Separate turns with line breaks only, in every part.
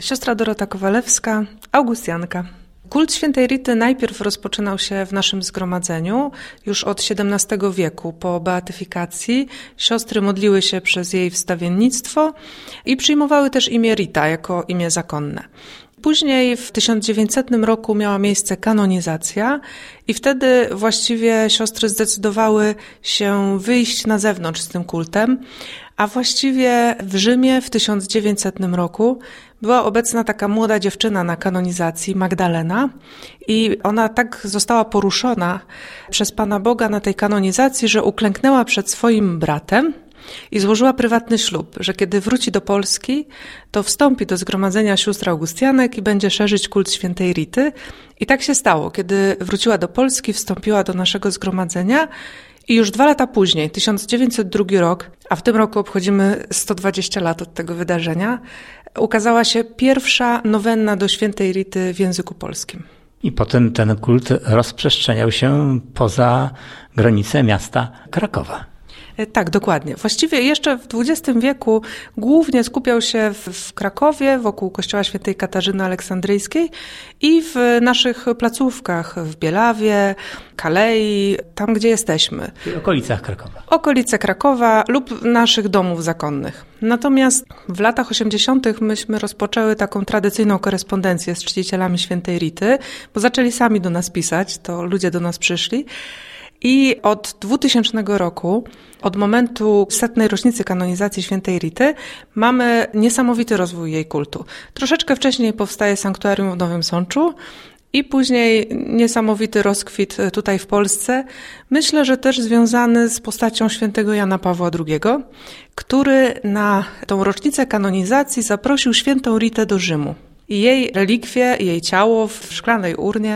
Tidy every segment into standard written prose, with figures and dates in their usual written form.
Siostra Dorota Kowalewska, Augustianka. Kult świętej Rity najpierw rozpoczynał się w naszym zgromadzeniu już od XVII wieku. Po beatyfikacji siostry modliły się przez jej wstawiennictwo i przyjmowały też imię Rita jako imię zakonne. Później w 1900 roku miała miejsce kanonizacja i wtedy właściwie siostry zdecydowały się wyjść na zewnątrz z tym kultem, a właściwie w Rzymie w 1900 roku była obecna taka młoda dziewczyna na kanonizacji, Magdalena, i ona tak została poruszona przez Pana Boga na tej kanonizacji, że uklęknęła przed swoim bratem i złożyła prywatny ślub, że kiedy wróci do Polski, to wstąpi do zgromadzenia sióstr Augustianek i będzie szerzyć kult świętej Rity. I tak się stało. Kiedy wróciła do Polski, wstąpiła do naszego zgromadzenia i już 2 lata później, 1902 rok, a w tym roku obchodzimy 120 lat od tego wydarzenia, ukazała się pierwsza nowenna do świętej Rity w języku polskim.
I potem ten kult rozprzestrzeniał się poza granice miasta Krakowa.
Tak, dokładnie. Właściwie jeszcze w XX wieku głównie skupiał się w Krakowie, wokół kościoła świętej Katarzyny Aleksandryjskiej i w naszych placówkach w Bielawie, Kalei, tam gdzie jesteśmy.
W okolicach Krakowa.
Okolice Krakowa lub naszych domów zakonnych. Natomiast w latach 80. myśmy rozpoczęły taką tradycyjną korespondencję z czcicielami świętej Rity, bo zaczęli sami do nas pisać, to ludzie do nas przyszli. I od 2000 roku, od momentu 100. rocznicy kanonizacji świętej Rity, mamy niesamowity rozwój jej kultu. Troszeczkę wcześniej powstaje sanktuarium w Nowym Sączu i później niesamowity rozkwit tutaj w Polsce. Myślę, że też związany z postacią świętego Jana Pawła II, który na tą rocznicę kanonizacji zaprosił świętą Ritę do Rzymu. I jej relikwie, jej ciało w szklanej urnie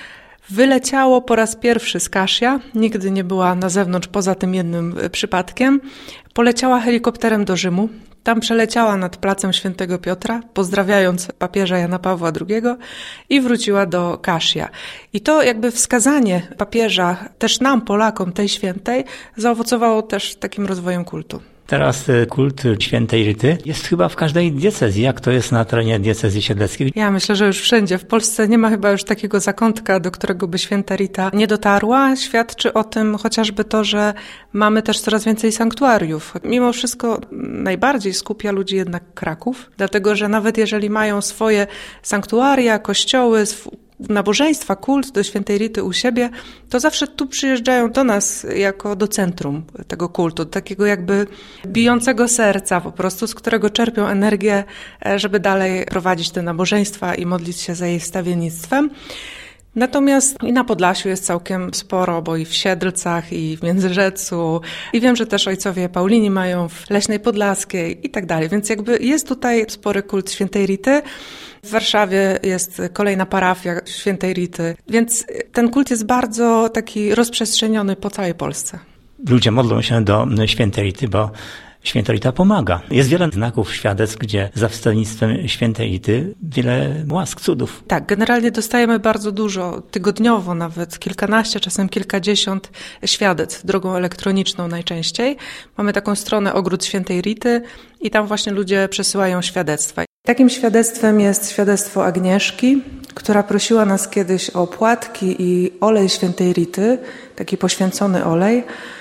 wyleciało po raz pierwszy z Kaszia, nigdy nie była na zewnątrz poza tym jednym przypadkiem. Poleciała helikopterem do Rzymu, tam przeleciała nad placem świętego Piotra, pozdrawiając papieża Jana Pawła II i wróciła do Kaszia. I to jakby wskazanie papieża też nam, Polakom, tej świętej, zaowocowało też takim rozwojem kultu.
Teraz kult świętej Rity jest chyba w każdej diecezji. Jak to jest na terenie diecezji siedleckiej?
Ja myślę, że już wszędzie. W Polsce nie ma chyba już takiego zakątka, do którego by święta Rita nie dotarła. Świadczy o tym chociażby to, że mamy też coraz więcej sanktuariów. Mimo wszystko najbardziej skupia ludzi jednak Kraków, dlatego że nawet jeżeli mają swoje sanktuaria, kościoły, nabożeństwa, kult do świętej Rity u siebie, to zawsze tu przyjeżdżają do nas jako do centrum tego kultu, takiego jakby bijącego serca po prostu, z którego czerpią energię, żeby dalej prowadzić te nabożeństwa i modlić się za jej wstawiennictwem. Natomiast i na Podlasiu jest całkiem sporo, bo i w Siedlcach, i w Międzyrzecu, i wiem, że też ojcowie Paulini mają w Leśnej Podlaskiej i tak dalej, więc jakby jest tutaj spory kult świętej Rity. W Warszawie jest kolejna parafia świętej Rity, więc ten kult jest bardzo taki rozprzestrzeniony po całej Polsce.
Ludzie modlą się do świętej Rity, bo święta Rita pomaga. Jest wiele znaków, świadectw, gdzie za wstawiennictwem świętej Rity wiele łask, cudów.
Tak, generalnie dostajemy bardzo dużo, tygodniowo nawet kilkanaście, czasem kilkadziesiąt świadectw, drogą elektroniczną najczęściej. Mamy taką stronę Ogród Świętej Rity i tam właśnie ludzie przesyłają świadectwa. Takim świadectwem jest świadectwo Agnieszki, która prosiła nas kiedyś o płatki i olej świętej Rity, taki poświęcony olej,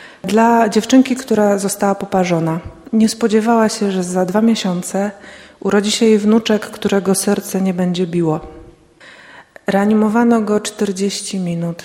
dla dziewczynki, która została poparzona. Nie spodziewała się, że za 2 miesiące urodzi się jej wnuczek, którego serce nie będzie biło. Reanimowano go 40 minut.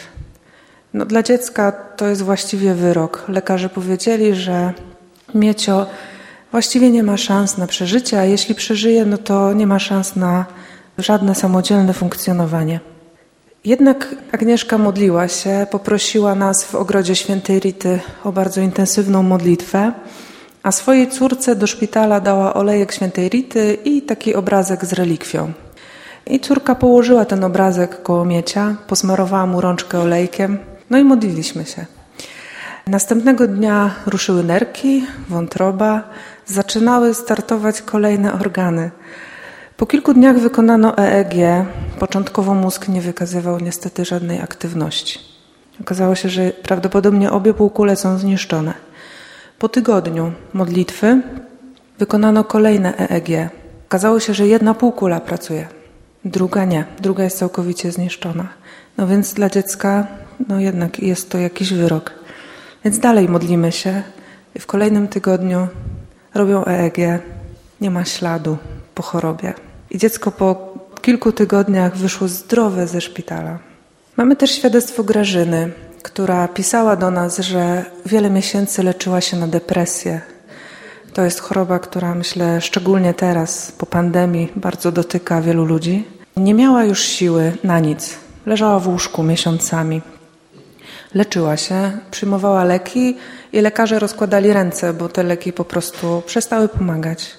Dla dziecka to jest właściwie wyrok. Lekarze powiedzieli, że Miecio właściwie nie ma szans na przeżycie, a jeśli przeżyje, to nie ma szans na żadne samodzielne funkcjonowanie. Jednak Agnieszka modliła się, poprosiła nas w Ogrodzie Świętej Rity o bardzo intensywną modlitwę, a swojej córce do szpitala dała olejek Świętej Rity i taki obrazek z relikwią. I córka położyła ten obrazek koło Miecia, posmarowała mu rączkę olejkiem, i modliliśmy się. Następnego dnia ruszyły nerki, wątroba, zaczynały startować kolejne organy. Po kilku dniach wykonano EEG. Początkowo mózg nie wykazywał niestety żadnej aktywności. Okazało się, że prawdopodobnie obie półkule są zniszczone. Po tygodniu modlitwy wykonano kolejne EEG. Okazało się, że jedna półkula pracuje, druga nie, druga jest całkowicie zniszczona. No więc dla dziecka jednak jest to jakiś wyrok. Więc dalej modlimy się i w kolejnym tygodniu robią EEG, nie ma śladu po chorobie. I dziecko po kilku tygodniach wyszło zdrowe ze szpitala. Mamy też świadectwo Grażyny, która pisała do nas, że wiele miesięcy leczyła się na depresję. To jest choroba, która myślę szczególnie teraz po pandemii bardzo dotyka wielu ludzi. Nie miała już siły na nic. Leżała w łóżku miesiącami. Leczyła się, przyjmowała leki i lekarze rozkładali ręce, bo te leki po prostu przestały pomagać.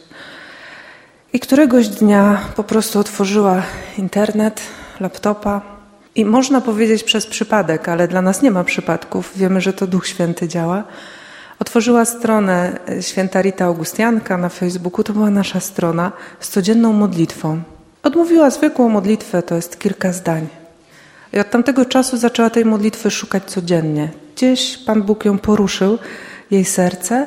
I któregoś dnia po prostu otworzyła internet, laptopa i można powiedzieć przez przypadek, ale dla nas nie ma przypadków, wiemy, że to Duch Święty działa. Otworzyła stronę Święta Rita Augustianka na Facebooku, to była nasza strona z codzienną modlitwą. Odmówiła zwykłą modlitwę, to jest kilka zdań. I od tamtego czasu zaczęła tej modlitwy szukać codziennie. Gdzieś Pan Bóg ją poruszył, jej serce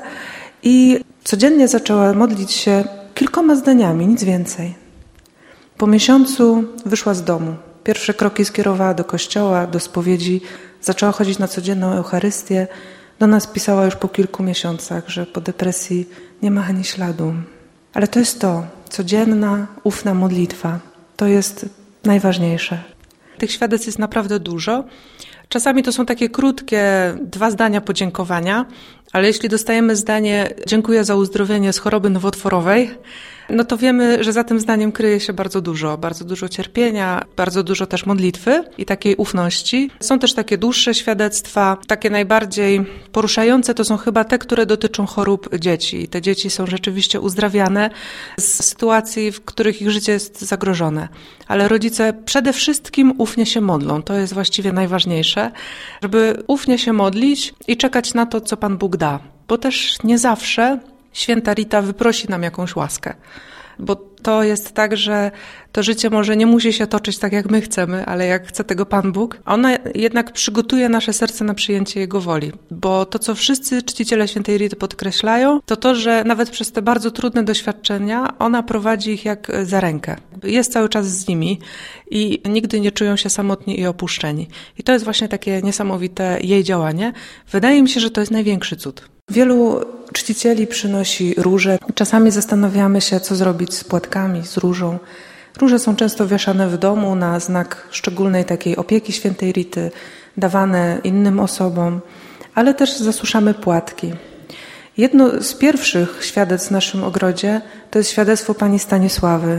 i codziennie zaczęła modlić się kilkoma zdaniami, nic więcej. Po miesiącu wyszła z domu. Pierwsze kroki skierowała do kościoła, do spowiedzi, zaczęła chodzić na codzienną Eucharystię. Do nas pisała już po kilku miesiącach, że po depresji nie ma ani śladu. Ale to jest to, codzienna, ufna modlitwa. To jest najważniejsze. Tych świadectw jest naprawdę dużo. Czasami to są takie krótkie 2 zdania podziękowania, ale jeśli dostajemy zdanie dziękuję za uzdrowienie z choroby nowotworowej, no to wiemy, że za tym zdaniem kryje się bardzo dużo cierpienia, bardzo dużo też modlitwy i takiej ufności. Są też takie dłuższe świadectwa, takie najbardziej poruszające to są chyba te, które dotyczą chorób dzieci. I te dzieci są rzeczywiście uzdrawiane z sytuacji, w których ich życie jest zagrożone. Ale rodzice przede wszystkim ufnie się modlą. To jest właściwie najważniejsze, żeby ufnie się modlić i czekać na to, co Pan Bóg da. Bo też nie zawsze Święta Rita wyprosi nam jakąś łaskę. Bo to jest tak, że to życie może nie musi się toczyć tak, jak my chcemy, ale jak chce tego Pan Bóg. Ona jednak przygotuje nasze serce na przyjęcie Jego woli. Bo to, co wszyscy czciciele Świętej Rity podkreślają, to, że nawet przez te bardzo trudne doświadczenia ona prowadzi ich jak za rękę. Jest cały czas z nimi i nigdy nie czują się samotni i opuszczeni. I to jest właśnie takie niesamowite jej działanie. Wydaje mi się, że to jest największy cud. Wielu czcicieli przynosi róże. Czasami zastanawiamy się, co zrobić z płatkami, z różą. Róże są często wieszane w domu na znak szczególnej takiej opieki Świętej Rity, dawane innym osobom, ale też zasuszamy płatki. Jedno z pierwszych świadectw w naszym ogrodzie to jest świadectwo pani Stanisławy,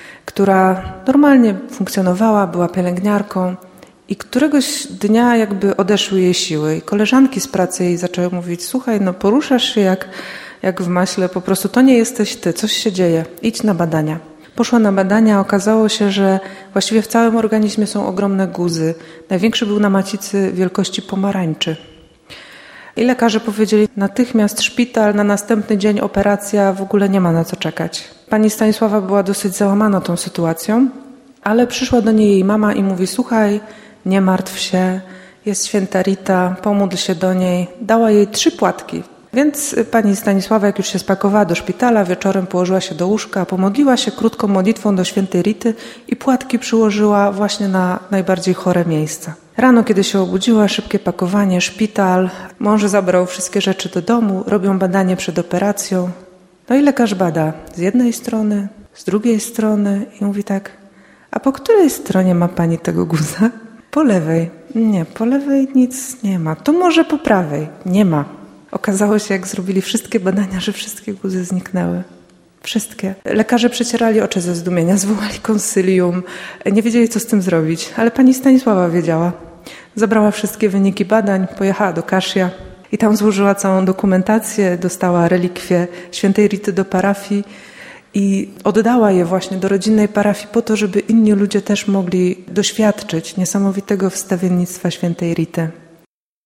która normalnie funkcjonowała, była pielęgniarką i któregoś dnia jakby odeszły jej siły i koleżanki z pracy jej zaczęły mówić: słuchaj, poruszasz się jak w maśle, po prostu to nie jesteś ty, coś się dzieje, idź na badania. Poszła na badania, okazało się, że właściwie w całym organizmie są ogromne guzy. Największy był na macicy wielkości pomarańczy. I lekarze powiedzieli: natychmiast szpital, na następny dzień operacja, w ogóle nie ma na co czekać. Pani Stanisława była dosyć załamana tą sytuacją, ale przyszła do niej jej mama i mówi: słuchaj, nie martw się, jest Święta Rita, pomódl się do niej. Dała jej 3 płatki. Więc pani Stanisława, jak już się spakowała do szpitala, wieczorem położyła się do łóżka, pomodliła się krótką modlitwą do Świętej Rity i płatki przyłożyła właśnie na najbardziej chore miejsca. Rano, kiedy się obudziła, szybkie pakowanie, szpital, mąż zabrał wszystkie rzeczy do domu, robią badanie przed operacją. No i lekarz bada z jednej strony, z drugiej strony i mówi tak: a po której stronie ma pani tego guza? Po lewej. Nie, po lewej nic nie ma. To może po prawej. Nie ma. Okazało się, jak zrobili wszystkie badania, że wszystkie guzy zniknęły. Wszystkie. Lekarze przecierali oczy ze zdumienia, zwołali konsylium. Nie wiedzieli, co z tym zrobić, ale pani Stanisława wiedziała. Zabrała wszystkie wyniki badań, pojechała do Kaszia i tam złożyła całą dokumentację, dostała relikwie Świętej Rity do parafii i oddała je właśnie do rodzinnej parafii po to, żeby inni ludzie też mogli doświadczyć niesamowitego wstawiennictwa Świętej Rity.